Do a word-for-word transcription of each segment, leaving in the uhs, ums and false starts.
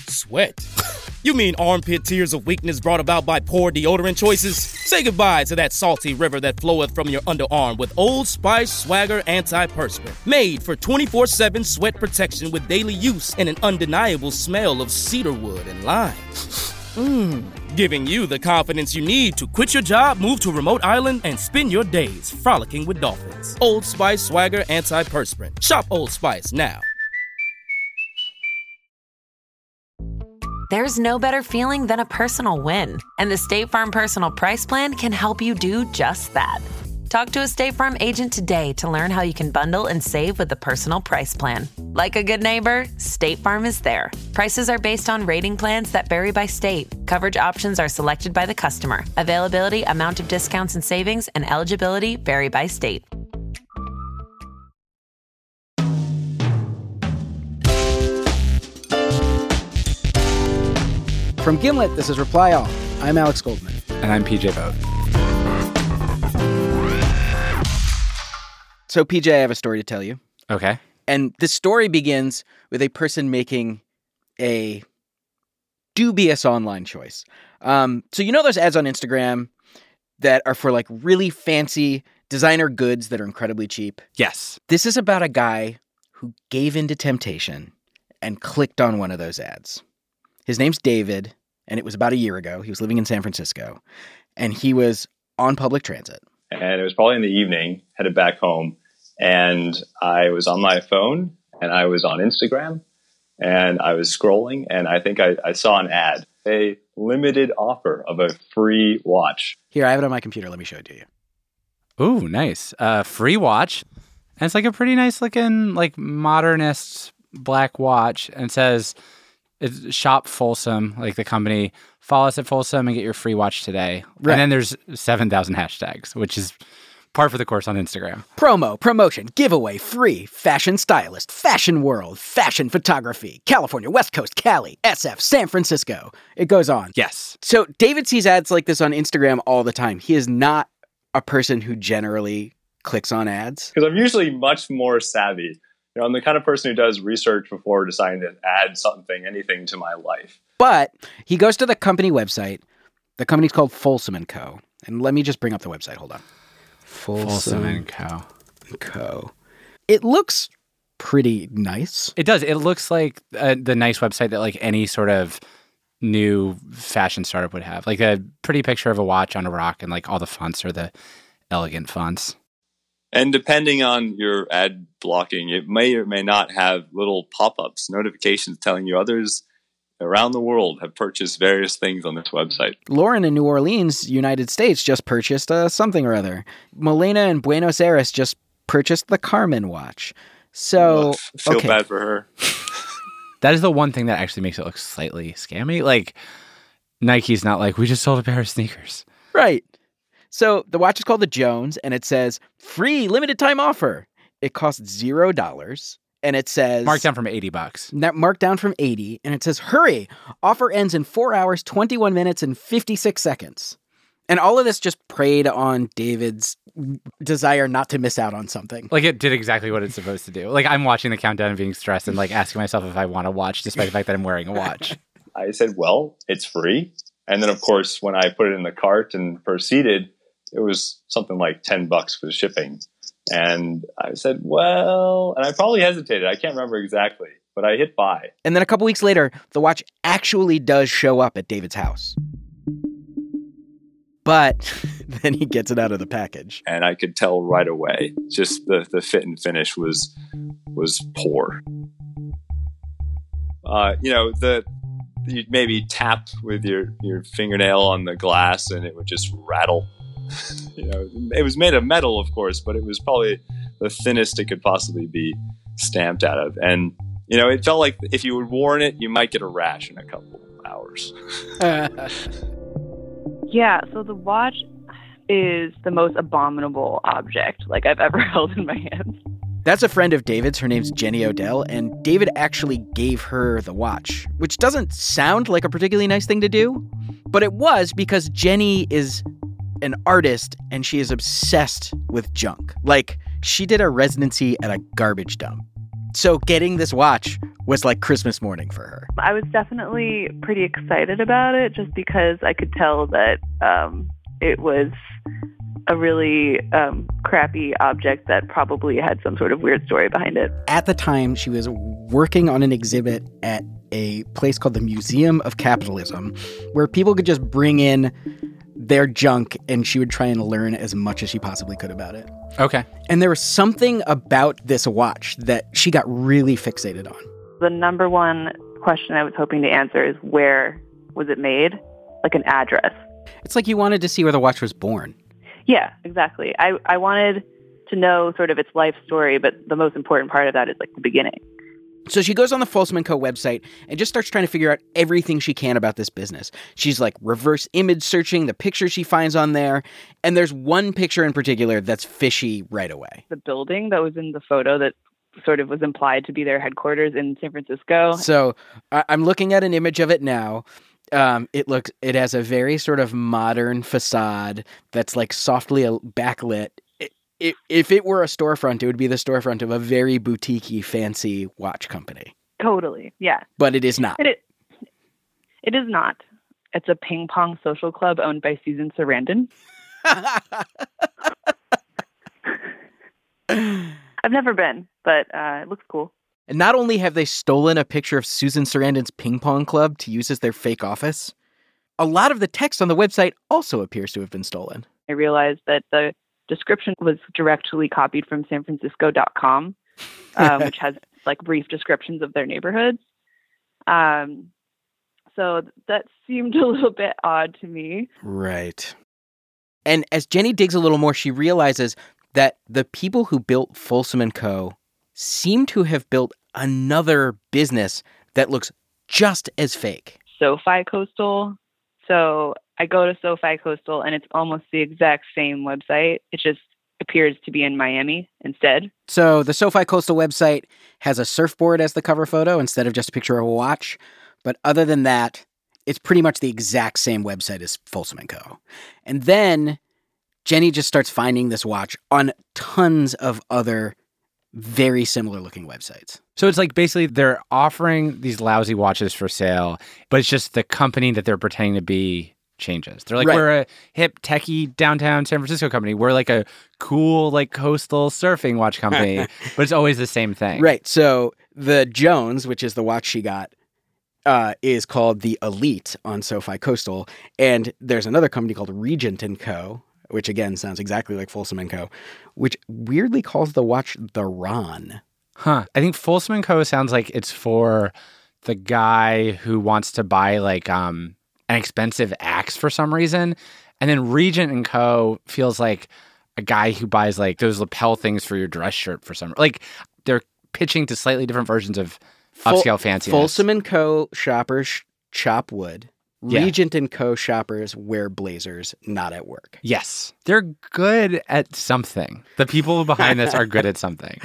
Sweat? You mean armpit tears of weakness brought about by poor deodorant choices? Say goodbye to that salty river that floweth from your underarm with Old Spice Swagger Antiperspirant. Made for twenty-four seven sweat protection with daily use and an undeniable smell of cedarwood and lime. Mmm. Giving you the confidence you need to quit your job, move to a remote island, and spend your days frolicking with dolphins. Old Spice Swagger Antiperspirant. Shop Old Spice now. There's no better feeling than a personal win, and the State Farm Personal Price Plan can help you do just that. Talk to a State Farm agent today to learn how you can bundle and save with the Personal Price Plan. Like a good neighbor, State Farm is there. Prices are based on rating plans that vary by state. Coverage options are selected by the customer. Availability, amount of discounts and savings, and eligibility vary by state. From Gimlet, this is Reply All. I'm Alex Goldman. And I'm P J Vogt. So, P J, I have a story to tell you. Okay. And this story begins with a person making a dubious online choice. Um, so, you know those ads on Instagram that are for, like, really fancy designer goods that are incredibly cheap? Yes. This is about a guy who gave in to temptation and clicked on one of those ads. His name's David, and it was about a year ago. He was living in San Francisco, and he was on public transit. And it was probably in the evening, headed back home, and I was on my phone, and I was on Instagram, and I was scrolling, and I think I, I saw an ad, a limited offer of a free watch. Here, I have it on my computer. Let me show it to you. Ooh, nice. Uh, free watch. And it's like a pretty nice looking, like, modernist black watch, and it says... It's Shop Folsom, like the company. Follow us at Folsom and get your free watch today. Right. And then there's seven thousand hashtags, which is par for the course on Instagram. Promo, promotion, giveaway, free, fashion stylist, fashion world, fashion photography, California, West Coast, Cali, S F, San Francisco. It goes on. Yes. So David sees ads like this on Instagram all the time. He is not a person who generally clicks on ads. Because I'm usually much more savvy. You know, I'm the kind of person who does research before deciding to add something, anything to my life. But he goes to the company website. The company's called Folsom and Co. And let me just bring up the website. Hold on. Folsom and Co. Co. It looks pretty nice. It does. It looks like uh, the nice website that like any sort of new fashion startup would have. Like a pretty picture of a watch on a rock, and like all the fonts are the elegant fonts. And depending on your ad blocking, it may or may not have little pop-ups, notifications telling you others around the world have purchased various things on this website. Lauren in New Orleans, United States, just purchased uh, something or other. Milena in Buenos Aires just purchased the Carmen watch. So, Ugh, feel okay. bad for her. That is the one thing that actually makes it look slightly scammy. Like, Nike's not like, we just sold a pair of sneakers. Right. So the watch is called the Jones, and it says, free limited time offer. It costs zero dollars, and it says... Marked down from eighty bucks. Marked down from eighty, and it says, hurry! Offer ends in four hours, twenty-one minutes, and fifty-six seconds. And all of this just preyed on David's desire not to miss out on something. Like, it did exactly what it's supposed to do. Like, I'm watching the countdown and being stressed and, like, asking myself if I want a watch, despite the fact that I'm wearing a watch. I said, well, it's free. And then, of course, when I put it in the cart and proceeded, it was something like ten bucks for shipping. And I said, well, and I probably hesitated. I can't remember exactly, but I hit buy. And then a couple weeks later, the watch actually does show up at David's house. But then he gets it out of the package. And I could tell right away, just the, the fit and finish was was poor. Uh, you know, the you'd maybe tap with your, your fingernail on the glass and it would just rattle. You know, it was made of metal, of course, but it was probably the thinnest it could possibly be stamped out of. And, you know, it felt like if you had worn it, you might get a rash in a couple hours. Yeah, so the watch is the most abominable object like I've ever held in my hands. That's a friend of David's. Her name's Jenny Odell, and David actually gave her the watch, which doesn't sound like a particularly nice thing to do, but it was because Jenny is an artist and she is obsessed with junk. Like, she did a residency at a garbage dump. So getting this watch was like Christmas morning for her. I was definitely pretty excited about it just because I could tell that um, it was a really um, crappy object that probably had some sort of weird story behind it. At the time, she was working on an exhibit at a place called the Museum of Capitalism, where people could just bring in their junk and she would try and learn as much as she possibly could about it. Okay. And there was something about this watch that she got really fixated on. The number one question I was hoping to answer is, where was it made? Like an address. It's like you wanted to see where the watch was born. Yeah, exactly. I, I wanted to know sort of its life story, but the most important part of that is like the beginning. So she goes on the Folsom and Co. website and just starts trying to figure out everything she can about this business. She's like reverse image searching the pictures she finds on there. And there's one picture in particular that's fishy right away. The building that was in the photo that sort of was implied to be their headquarters in San Francisco. So I- I'm looking at an image of it now. Um, it looks, it has a very sort of modern facade that's like softly backlit. It, it, if it were a storefront, it would be the storefront of a very boutique-y, fancy watch company. Totally, yeah. But it is not. It, it is not. It's a ping pong social club owned by Susan Sarandon. I've never been, but uh, it looks cool. And not only have they stolen a picture of Susan Sarandon's ping pong club to use as their fake office, a lot of the text on the website also appears to have been stolen. I realized that the description was directly copied from san francisco dot com, um, which has like brief descriptions of their neighborhoods. Um, so that seemed a little bit odd to me. Right. And as Jenny digs a little more, she realizes that the people who built Folsom and Co. seem to have built another business that looks just as fake. SoFi Coastal. So I go to SoFi Coastal and it's almost the exact same website. It just appears to be in Miami instead. So the SoFi Coastal website has a surfboard as the cover photo instead of just a picture of a watch. But other than that, it's pretty much the exact same website as Folsom and Co. And then Jenny just starts finding this watch on tons of other very similar looking websites. So it's like basically they're offering these lousy watches for sale, but it's just the company that they're pretending to be changes. They're like, Right. We're a hip, techie downtown San Francisco company. We're like a cool, like coastal surfing watch company, but it's always the same thing. Right. So the Jones, which is the watch she got, uh, is called the Elite on SoFi Coastal. And there's another company called Regent and Co., which again sounds exactly like Folsom and Co., which weirdly calls the watch the Ron. Huh. I think Folsom and Co. sounds like it's for the guy who wants to buy like um an expensive axe for some reason. And then Regent and Co. feels like a guy who buys like those lapel things for your dress shirt for some like they're pitching to slightly different versions of Fol- upscale fanciness. Folsom and Co. shoppers sh- chop wood. Yeah. Regent and Co. shoppers wear blazers, not at work. Yes. They're good at something. The people behind this are good at something.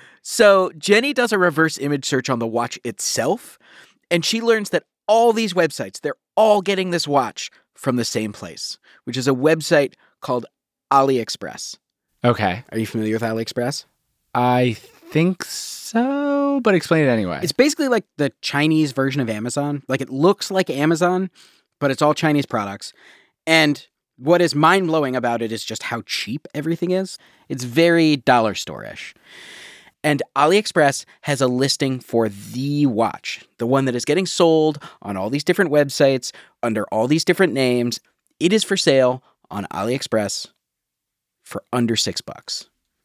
So Jenny does a reverse image search on the watch itself, and she learns that all these websites, they're all getting this watch from the same place, which is a website called AliExpress. Okay. Are you familiar with AliExpress? I think so, but explain it anyway. It's basically like the Chinese version of Amazon. Like it looks like Amazon, but it's all Chinese products. And what is mind-blowing about it is just how cheap everything is. It's very dollar store-ish. And AliExpress has a listing for the watch, the one that is getting sold on all these different websites under all these different names. It is for sale on AliExpress for under six bucks.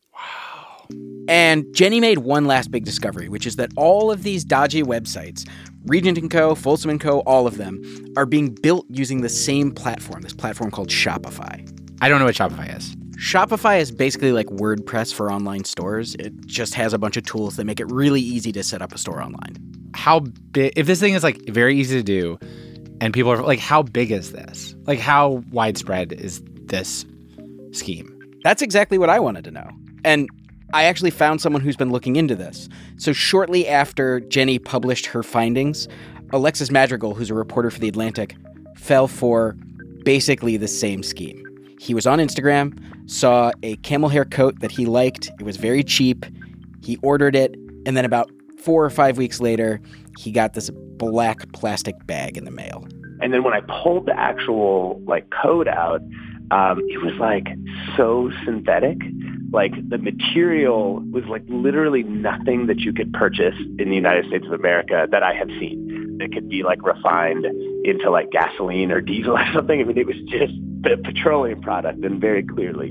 And Jenny made one last big discovery, which is that all of these dodgy websites, Regent and Co., Folsom and Co., all of them, are being built using the same platform, this platform called Shopify. I don't know what Shopify is. Shopify is basically like WordPress for online stores. It just has a bunch of tools that make it really easy to set up a store online. How big, if this thing is like very easy to do and people are like, how big is this? Like, how widespread is this scheme? That's exactly what I wanted to know. And I actually found someone who's been looking into this. So shortly after Jenny published her findings, Alexis Madrigal, who's a reporter for The Atlantic, fell for basically the same scheme. He was on Instagram, saw a camel hair coat that he liked. It was very cheap. He ordered it, And then about four or five weeks later, he got this black plastic bag in the mail. And then when I pulled the actual like code out, um, it was like so synthetic. Like the material was like literally nothing that you could purchase in the United States of America that I have seen. It could be like refined into like gasoline or diesel or something. I mean, it was just a petroleum product, and very clearly.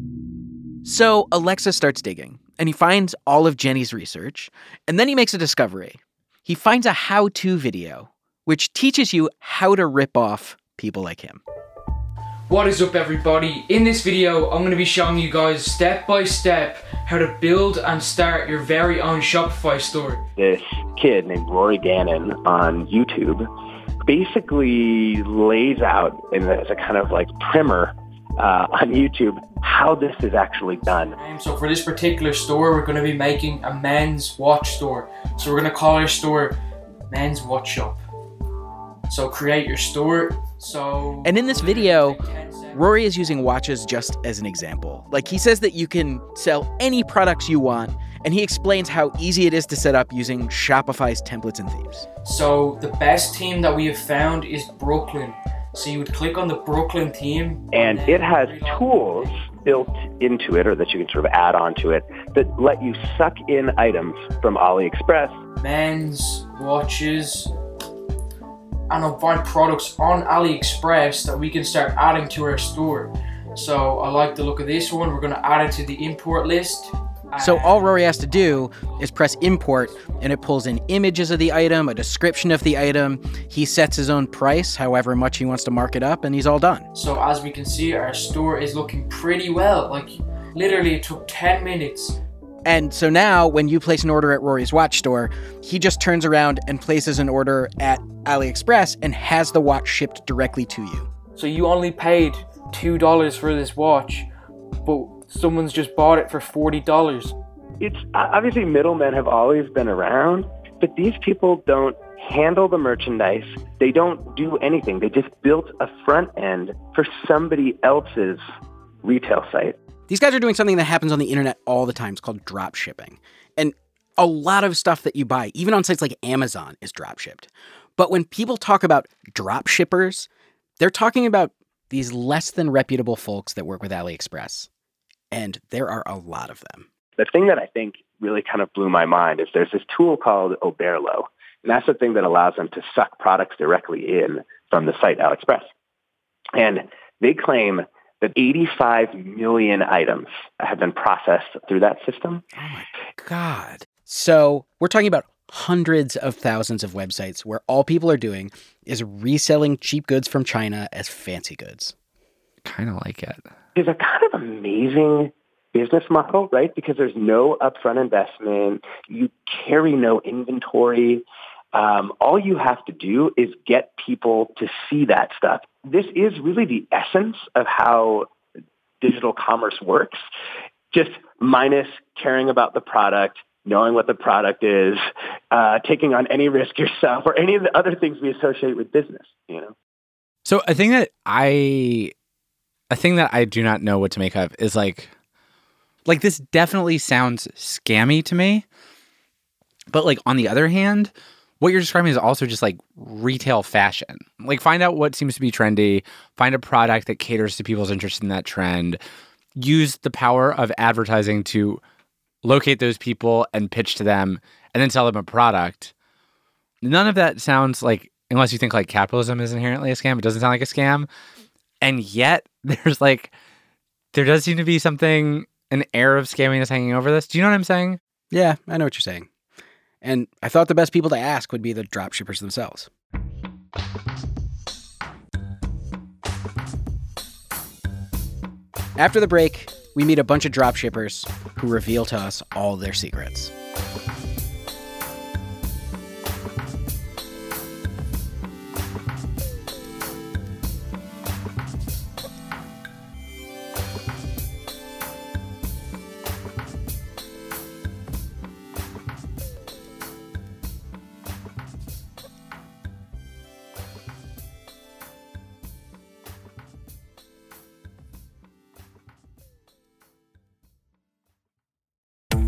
So Alexa starts digging, and he finds all of Jenny's research, and then he makes a discovery. He finds a how-to video, which teaches you how to rip off people like him. What is up, everybody? In this video, I'm going to be showing you guys step by step how to build and start your very own Shopify store. This kid named Rory Gannon on YouTube basically lays out in as a kind of like primer uh, on YouTube how this is actually done. Um, so for this particular store, we're going to be making a men's watch store. So we're going to call our store Men's Watch Shop. So create your store. So And in this video, Rory is using watches just as an example. Like, he says that you can sell any products you want, and he explains how easy it is to set up using Shopify's templates and themes. So the best theme that we have found is Brooklyn. So you would click on the Brooklyn theme. And it has tools built into it, or that you can sort of add onto it, that let you suck in items from AliExpress. Men's watches. And I'll find products on AliExpress that we can start adding to our store. So I like the look of this one. We're going to add it to the import list. So all Rory has to do is press import, and it pulls in images of the item, a description of the item. He sets his own price, however much he wants to mark it up, and he's all done. So as we can see, our store is looking pretty well. Like, literally it took ten minutes. And so now when you place an order at Rory's watch store, he just turns around and places an order at AliExpress and has the watch shipped directly to you. So you only paid two dollars for this watch, but someone's just bought it for forty dollars. It's obviously middlemen have always been around, but these people don't handle the merchandise. They don't do anything. They just built a front end for somebody else's retail site. These guys are doing something that happens on the internet all the time. It's called drop shipping. And a lot of stuff that you buy, even on sites like Amazon, is drop shipped. But when people talk about drop shippers, they're talking about these less than reputable folks that work with AliExpress. And there are a lot of them. The thing that I think really kind of blew my mind is there's this tool called Oberlo. And that's the thing that allows them to suck products directly in from the site AliExpress. And they claim that eighty-five million items have been processed through that system. Oh my God. So we're talking about hundreds of thousands of websites where all people are doing is reselling cheap goods from China as fancy goods. Kind of like it. It's a kind of amazing business model, right? Because there's no upfront investment. You carry no inventory. Um, all you have to do is get people to see that stuff. This is really the essence of how digital commerce works, just minus caring about the product, knowing what the product is, uh, taking on any risk yourself, or any of the other things we associate with business, you know? So a thing that I, a thing that I do not know what to make of is like, like this definitely sounds scammy to me, but like on the other hand, what you're describing is also just like retail fashion. Like, find out what seems to be trendy, find a product that caters to people's interest in that trend, use the power of advertising to locate those people and pitch to them, and then sell them a product. None of that sounds like, unless you think like capitalism is inherently a scam, it doesn't sound like a scam. And yet there's like, there does seem to be something, an air of scamminess hanging over this. Do you know what I'm saying? Yeah, I know what you're saying. And I thought the best people to ask would be the dropshippers themselves. After the break, we meet a bunch of dropshippers who reveal to us all their secrets.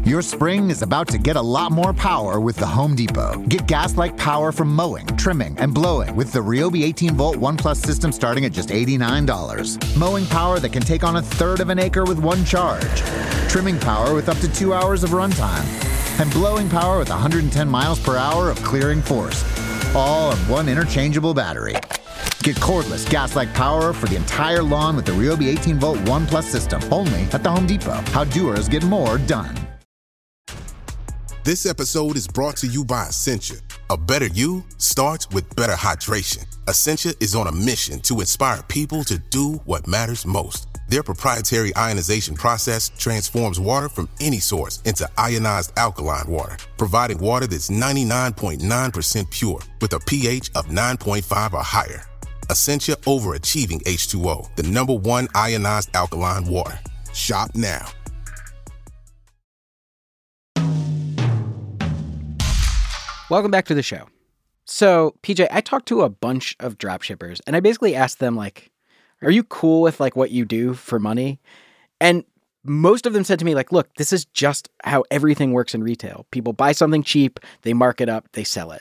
Your spring is about to get a lot more power with the Home Depot. Get gas-like power from mowing, trimming, and blowing with the Ryobi eighteen volt One Plus system starting at just eighty-nine dollars. Mowing power that can take on a third of an acre with one charge. Trimming power with up to two hours of runtime. And blowing power with one hundred ten miles per hour of clearing force. All on one interchangeable battery. Get cordless gas-like power for the entire lawn with the Ryobi eighteen volt One Plus system. Only at the Home Depot. How doers get more done. This episode is brought to you by Essentia. A better you starts with better hydration. Essentia is on a mission to inspire people to do what matters most. Their proprietary ionization process transforms water from any source into ionized alkaline water, providing water that's ninety-nine point nine percent pure with a pH of nine point five or higher. Essentia overachieving H two O, the number one ionized alkaline water. Shop now. Welcome back to the show. So, P J, I talked to a bunch of dropshippers, and I basically asked them, like, are you cool with, like, what you do for money? And most of them said to me, like, look, this is just how everything works in retail. People buy something cheap, they mark it up, they sell it.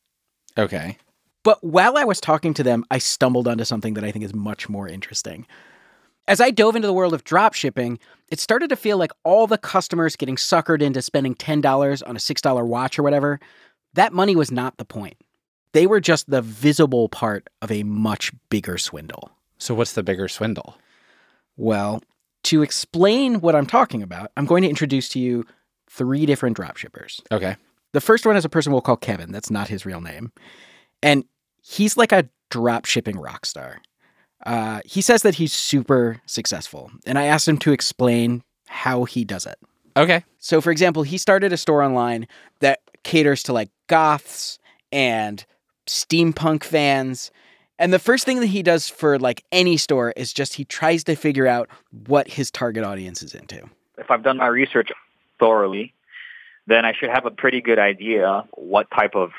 Okay. But while I was talking to them, I stumbled onto something that I think is much more interesting. As I dove into the world of dropshipping, it started to feel like all the customers getting suckered into spending ten dollars on a six dollar watch or whatever, that money was not the point. They were just the visible part of a much bigger swindle. So what's the bigger swindle? Well, to explain what I'm talking about, I'm going to introduce to you three different dropshippers. Okay. The first one is a person we'll call Kevin. That's not his real name. And he's like a dropshipping rock star. Uh, he says that he's super successful. And I asked him to explain how he does it. Okay. So, for example, he started a store online that caters to like goths and steampunk fans. And the first thing that he does for like any store is just he tries to figure out what his target audience is into. If I've done my research thoroughly, then I should have a pretty good idea what type of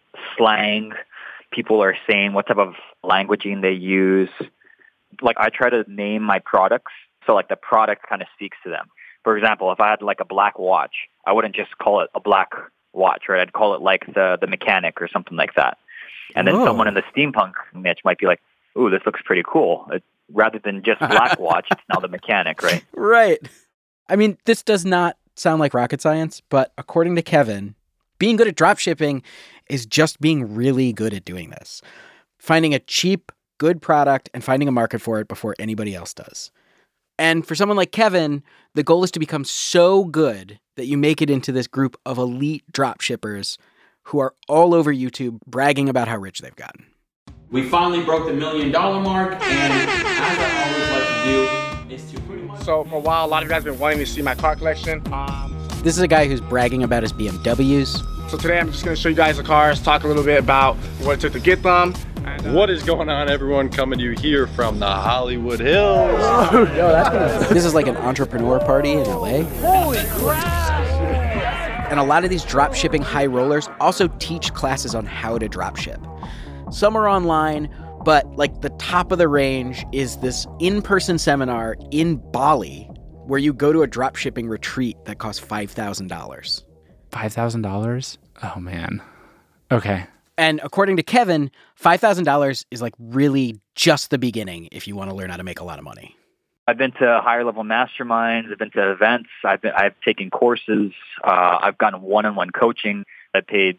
slang people are saying, what type of languaging they use. Like I try to name my products so like the product kind of speaks to them. For example, if I had like a black watch, I wouldn't just call it a black watch, right? I'd call it like the the mechanic or something like that. And then Whoa. someone in the steampunk niche might be like, ooh, this looks pretty cool. It, rather than just black watch, it's now the mechanic, right? Right. I mean, this does not sound like rocket science, but according to Kevin, being good at dropshipping is just being really good at doing this. Finding a cheap, good product and finding a market for it before anybody else does. And for someone like Kevin, the goal is to become so good that you make it into this group of elite dropshippers who are all over YouTube bragging about how rich they've gotten. We finally broke the million dollar mark, and as I always like to do, is to pretty much... So for a while, a lot of you guys have been wanting to see my car collection. Um, this is a guy who's bragging about his B M Ws. So today I'm just going to show you guys the cars, talk a little bit about what it took to get them. And, uh, what is going on, everyone? Coming to you here from the Hollywood Hills. Oh, yo, that's this is like an entrepreneur party in L A. Holy crap! And a lot of these drop shipping high rollers also teach classes on how to drop ship. Some are online, but like the top of the range is this in-person seminar in Bali where you go to a drop shipping retreat that costs five thousand dollars. five thousand dollars? Oh, man. Okay. And according to Kevin, five thousand dollars is like really just the beginning if you want to learn how to make a lot of money. I've been to higher level masterminds. I've been to events. I've been, I've taken courses. Uh, I've gotten one-on-one coaching. I paid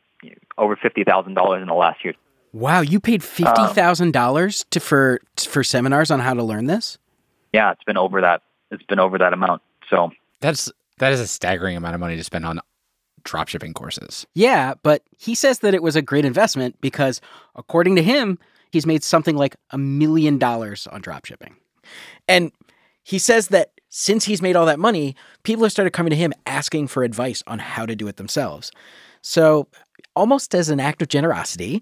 over fifty thousand dollars in the last year. Wow, you paid fifty thousand dollars to for for seminars on how to learn this? Yeah, it's been over that. It's been over that amount. So that's that is a staggering amount of money to spend on dropshipping courses. Yeah, but he says that it was a great investment because, according to him, he's made something like a million dollars on dropshipping. And he says that since he's made all that money, people have started coming to him asking for advice on how to do it themselves. So almost as an act of generosity,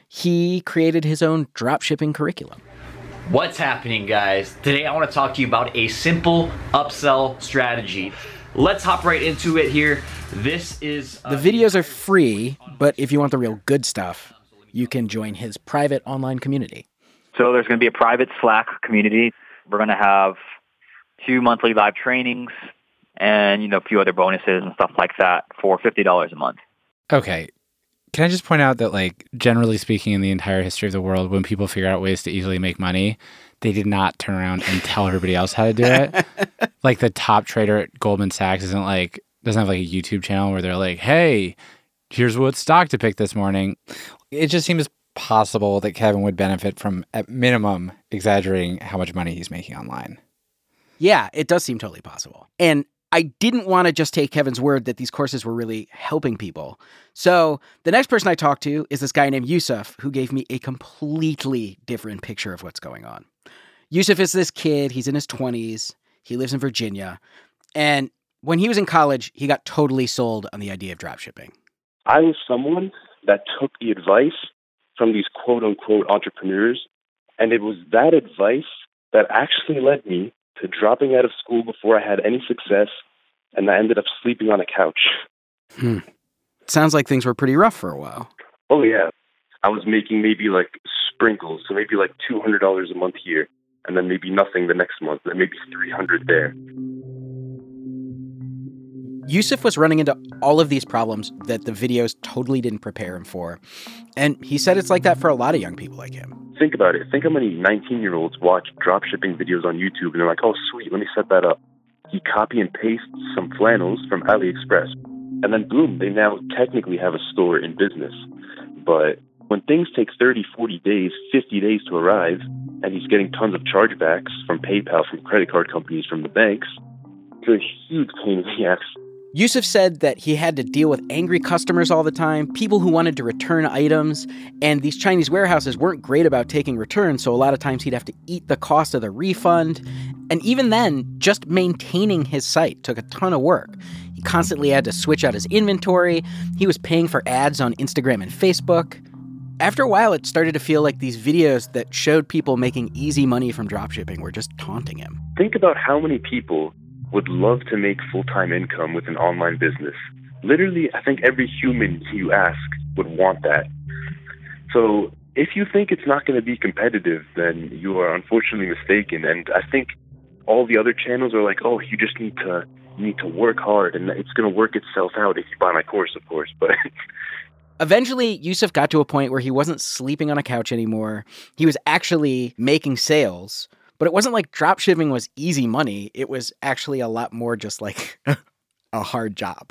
he created his own dropshipping curriculum. What's happening, guys? Today I want to talk to you about a simple upsell strategy. Let's hop right into it here. This is... Uh, the videos are free, but if you want the real good stuff, you can join his private online community. So there's going to be a private Slack community. We're going to have two monthly live trainings. and, you know, a few other bonuses and stuff like that for fifty dollars a month. Okay. Can I just point out that, like, generally speaking, in the entire history of the world, when people figure out ways to easily make money, they did not turn around and tell everybody else how to do it. Like, the top trader at Goldman Sachs isn't like, doesn't have like a YouTube channel where they're like, hey, here's what stock to pick this morning. It just seems possible that Kevin would benefit from, at minimum, exaggerating how much money he's making online. Yeah, it does seem totally possible. And I didn't want to just take Kevin's word that these courses were really helping people. So the next person I talked to is this guy named Yusuf, who gave me a completely different picture of what's going on. Yusuf is this kid. He's in his twenties. He lives in Virginia. And when he was in college, he got totally sold on the idea of dropshipping. I was someone that took the advice from these quote-unquote entrepreneurs, and it was that advice that actually led me to dropping out of school before I had any success, and I ended up sleeping on a couch. Hmm. Sounds like things were pretty rough for a while. Oh, yeah. I was making maybe like sprinkles, so maybe like two hundred dollars a month here, and then maybe nothing the next month, then maybe three hundred dollars there. Yusuf was running into all of these problems that the videos totally didn't prepare him for. And he said it's like that for a lot of young people like him. Think about it. Think how many nineteen-year-olds watch dropshipping videos on YouTube and they're like, oh, sweet, let me set that up. He copy and paste some flannels from AliExpress. And then boom, they now technically have a store in business. But when things take thirty, forty days, fifty days to arrive, and he's getting tons of chargebacks from PayPal, from credit card companies, from the banks, it's a huge pain in the ass. Yusuf said that he had to deal with angry customers all the time, people who wanted to return items, and these Chinese warehouses weren't great about taking returns, so a lot of times he'd have to eat the cost of the refund. And even then, just maintaining his site took a ton of work. He constantly had to switch out his inventory. He was paying for ads on Instagram and Facebook. After a while, it started to feel like these videos that showed people making easy money from dropshipping were just taunting him. Think about how many people would love to make full-time income with an online business. Literally, I think every human you ask would want that. So if you think it's not going to be competitive, then you are unfortunately mistaken. And I think all the other channels are like, oh, you just need to you need to work hard, and it's going to work itself out if you buy my course, of course. But eventually, Yusuf got to a point where he wasn't sleeping on a couch anymore. He was actually making sales. But it wasn't like dropshipping was easy money. It was actually a lot more just like a hard job.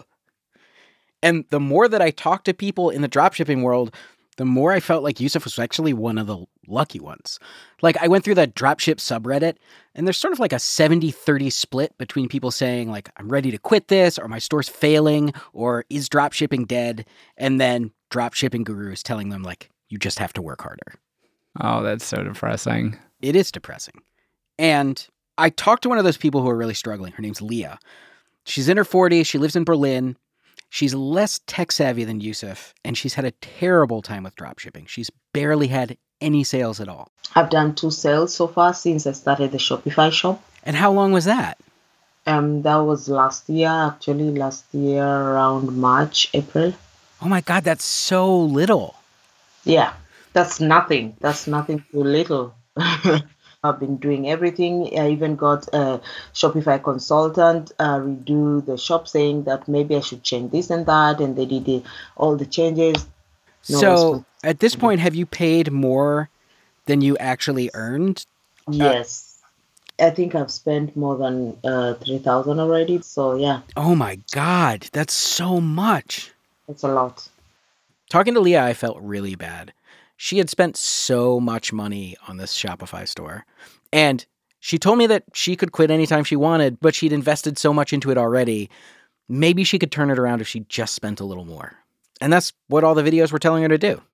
And the more that I talked to people in the dropshipping world, the more I felt like Yusuf was actually one of the lucky ones. Like, I went through the dropship subreddit, and there's sort of like a seventy thirty split between people saying, like, I'm ready to quit this, or my store's failing, or is dropshipping dead? And then dropshipping gurus telling them, like, you just have to work harder. Oh, that's so depressing. It is depressing. And I talked to one of those people who are really struggling. Her name's Leah. She's in her forties. She lives in Berlin. She's less tech savvy than Yusuf, and she's had a terrible time with dropshipping. She's barely had any sales at all. I've done two sales so far since I started the Shopify shop. And how long was that? Um, that was last year, actually, last year around March, April. Oh my God, that's so little. Yeah, that's nothing. That's nothing too little. I've been doing everything. I even got a Shopify consultant uh, redo the shop, saying that maybe I should change this and that, and they did the, all the changes. No so response. At this point, have you paid more than you actually earned? Yes. Uh, I think I've spent more than uh, three thousand dollars already, so yeah. Oh my God, that's so much. That's a lot. Talking to Leah, I felt really bad. She had spent so much money on this Shopify store. And she told me that she could quit anytime she wanted, but she'd invested so much into it already. Maybe she could turn it around if she just spent a little more. And that's what all the videos were telling her to do.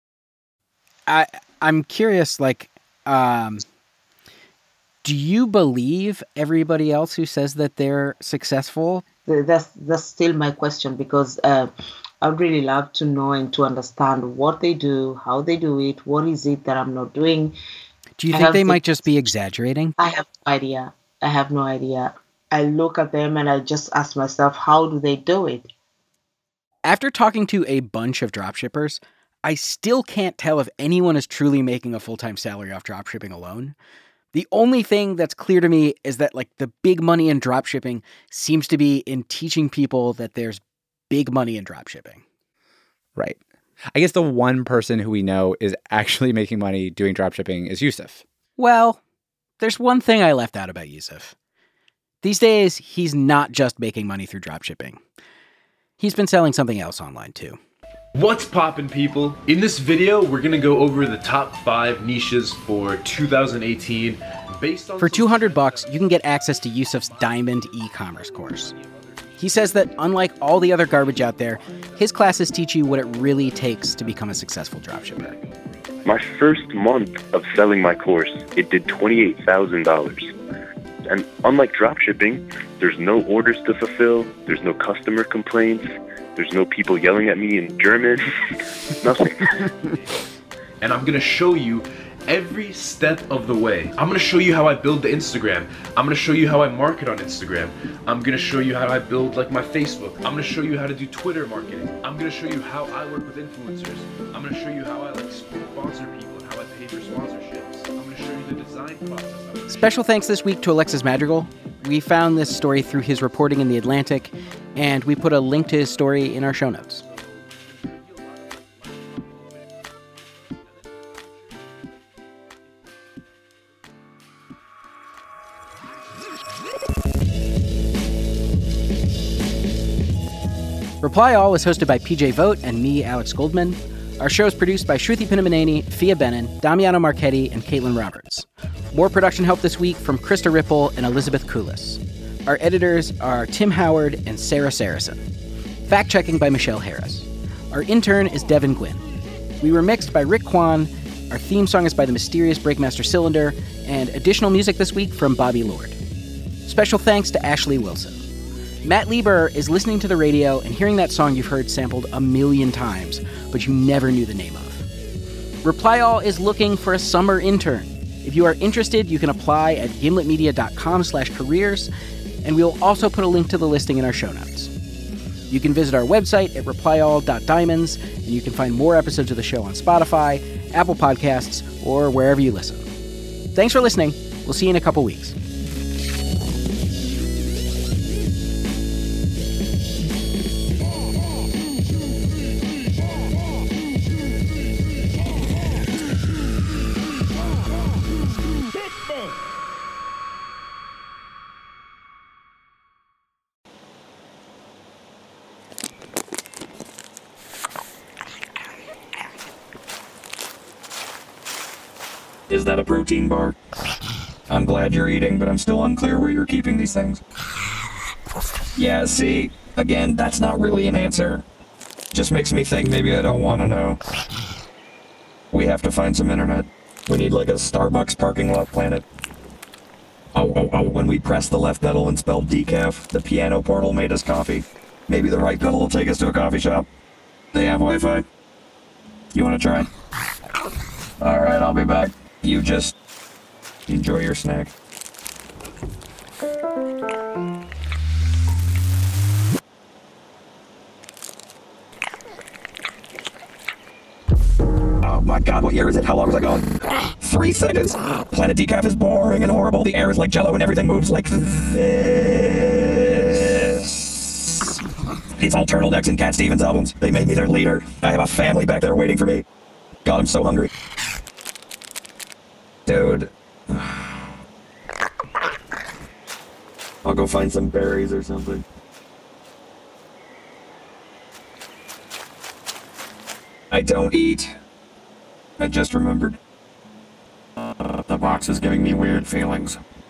I, I'm curious, like, um, do you believe everybody else who says that they're successful? That's, that's still my question, because uh, I'd really love to know and to understand what they do, how they do it, what is it that I'm not doing. Do you think they might just be exaggerating? I have no idea. I have no idea. I look at them and I just ask myself, how do they do it? After talking to a bunch of dropshippers, I still can't tell if anyone is truly making a full-time salary off dropshipping alone. The only thing that's clear to me is that like the big money in dropshipping seems to be in teaching people that there's big money in dropshipping. Right. I guess the one person who we know is actually making money doing dropshipping is Yusuf. Well, there's one thing I left out about Yusuf. These days, he's not just making money through dropshipping. He's been selling something else online too. What's poppin', people? In this video, we're gonna go over the top five niches for two thousand eighteen based on... For two hundred bucks, you can get access to Yusuf's Diamond e-commerce course. He says that unlike all the other garbage out there, his classes teach you what it really takes to become a successful dropshipper. My first month of selling my course, it did twenty-eight thousand dollars. And unlike dropshipping, there's no orders to fulfill, there's no customer complaints, there's no people yelling at me in German, nothing. And I'm gonna show you every step of the way. I'm gonna show you how I build the Instagram. I'm gonna show you how I market on Instagram. I'm gonna show you how I build like my Facebook. I'm gonna show you how to do Twitter marketing. I'm gonna show you how I work with influencers. I'm gonna show you how I like sponsor people and how I pay for sponsorships. I'm gonna show you the design process. Special thanks this week to Alexis Madrigal. We found this story through his reporting in The Atlantic, and we put a link to his story in our show notes. Reply All is hosted by P J Vogt and me, Alex Goldman. Our show is produced by Shruti Pinamaneni, Fia Benin, Damiano Marchetti, and Caitlin Roberts. More production help this week from Krista Ripple and Elizabeth Kulis. Our editors are Tim Howard and Sarah Saracen. Fact-checking by Michelle Harris. Our intern is Devin Gwynn. We were mixed by Rick Kwan. Our theme song is by the mysterious Breakmaster Cylinder, and additional music this week from Bobby Lord. Special thanks to Ashley Wilson. Matt Lieber is listening to the radio and hearing that song you've heard sampled a million times, but you never knew the name of. Reply All is looking for a summer intern. If you are interested, you can apply at gimletmedia.com slash careers, and we will also put a link to the listing in our show notes. You can visit our website at reply all dot diamonds, and you can find more episodes of the show on Spotify, Apple Podcasts, or wherever you listen. Thanks for listening. We'll see you in a couple weeks. Is that a protein bar? I'm glad you're eating, but I'm still unclear where you're keeping these things. Yeah, see, again, that's not really an answer. Just makes me think maybe I don't want to know. We have to find some internet. We need like a Starbucks parking lot planet. Oh, oh, oh, when we pressed the left pedal and spelled decaf, the piano portal made us coffee. Maybe the right pedal will take us to a coffee shop. They have Wi-Fi. You want to try? Alright, I'll be back. You just enjoy your snack. Oh my god, what year is it? How long was I going? Three seconds. Planet Decaf is boring and horrible. The air is like jello and everything moves like this. It's all turtlenecks and Cat Stevens albums. They made me their leader. I have a family back there waiting for me. God, I'm so hungry. Dude. I'll go find some berries or something. I don't eat. I just remembered. Uh, the box is giving me weird feelings.